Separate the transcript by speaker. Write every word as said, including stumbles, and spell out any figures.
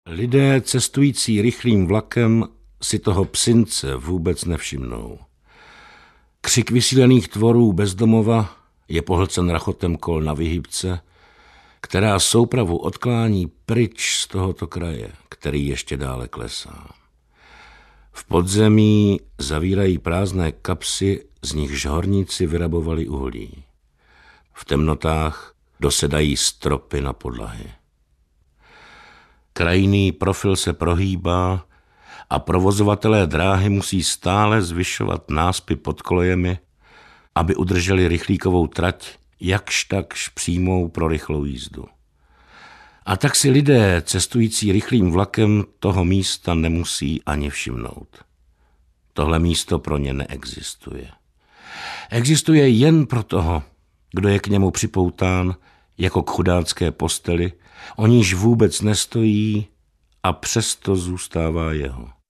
Speaker 1: Lidé cestující rychlým vlakem si toho psince vůbec nevšimnou. Křik vysílených tvorů bezdomova je pohlcen rachotem kol na vyhybce, která soupravu odklání pryč z tohoto kraje, který ještě dále klesá. V podzemí zavírají prázdné kapsy, z nichž horníci vyrabovali uhlí. V temnotách dosedají stropy na podlahy. Krajinný profil se prohýbá a provozovatelé dráhy musí stále zvyšovat náspy pod kolejemi, aby udrželi rychlíkovou trať jakž takž přímou pro rychlou jízdu. A tak si lidé cestující rychlým vlakem toho místa nemusí ani všimnout. Tohle místo pro ně neexistuje. Existuje jen pro toho, kdo je k němu připoután jako k chudácké posteli, o níž vůbec nestojí a přesto zůstává jeho.